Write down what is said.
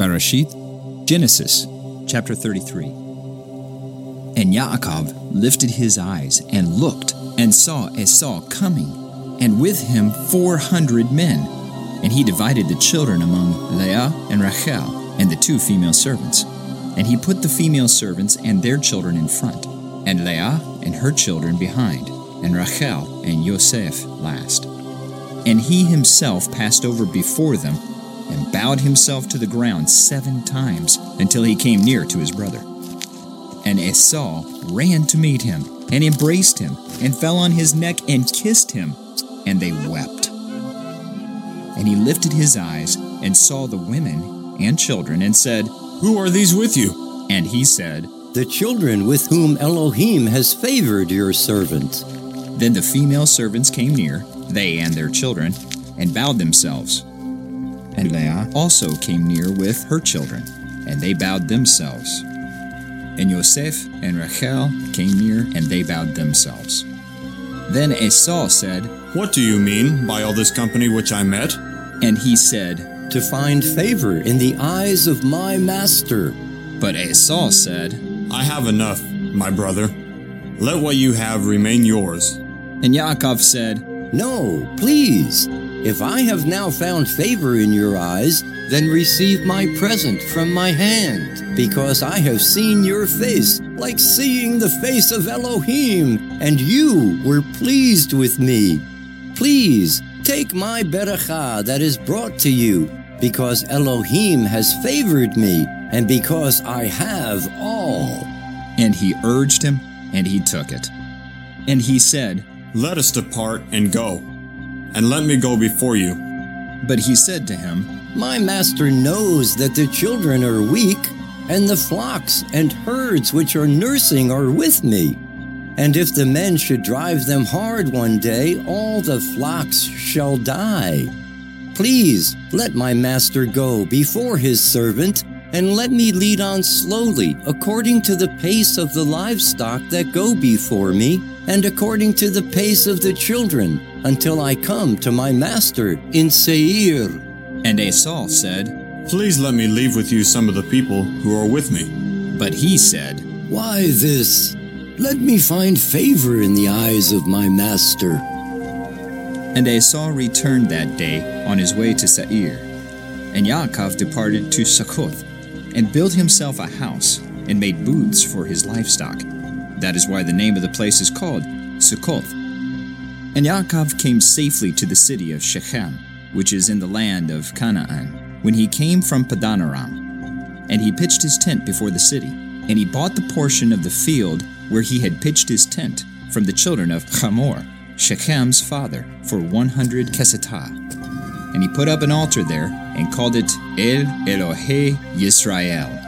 Bereshit, Genesis, chapter 33. And Yaakov lifted his eyes and looked, and saw Esau coming, and with him 400 men. And he divided the children among Leah and Rachel, and the 2 female servants. And he put the female servants and their children in front, and Leah and her children behind, and Rachel and Yosef last. And he himself passed over before them, and bowed himself to the ground 7 times, until he came near to his brother. And Esau ran to meet him, and embraced him, and fell on his neck, and kissed him, and they wept. And he lifted his eyes, and saw the women and children, and said, Who are these with you? And he said, The children with whom Elohim has favored your servant. Then the female servants came near, they and their children, and bowed themselves. And Leah also came near with her children, and they bowed themselves. And Yosef and Rachel came near, and they bowed themselves. Then Esau said, What do you mean by all this company which I met? And he said, To find favor in the eyes of my master. But Esau said, I have enough, my brother. Let what you have remain yours. And Yaakov said, No, please. If I have now found favor in your eyes, then receive my present from my hand, because I have seen your face, like seeing the face of Elohim, and you were pleased with me. Please, take my beracha that is brought to you, because Elohim has favored me, and because I have all. And he urged him, and he took it. And he said, Let us depart and go, and let me go before you. But he said to him, My master knows that the children are weak, and the flocks and herds which are nursing are with me. And if the men should drive them hard one day, all the flocks shall die. Please let my master go before his servant, and let me lead on slowly, according to the pace of the livestock that go before me, and according to the pace of the children, until I come to my master in Seir. And Esau said, Please let me leave with you some of the people who are with me. But he said, Why this? Let me find favor in the eyes of my master. And Esau returned that day on his way to Seir. And Yaakov departed to Succoth, and built himself a house, and made booths for his livestock. That is why the name of the place is called Succoth. And Yaakov came safely to the city of Shechem, which is in the land of Canaan, when he came from Padan Aram. And he pitched his tent before the city, and he bought the portion of the field where he had pitched his tent from the children of Hamor, Shechem's father, for 100 kesetah. And he put up an altar there, and called it El Elohe Yisrael.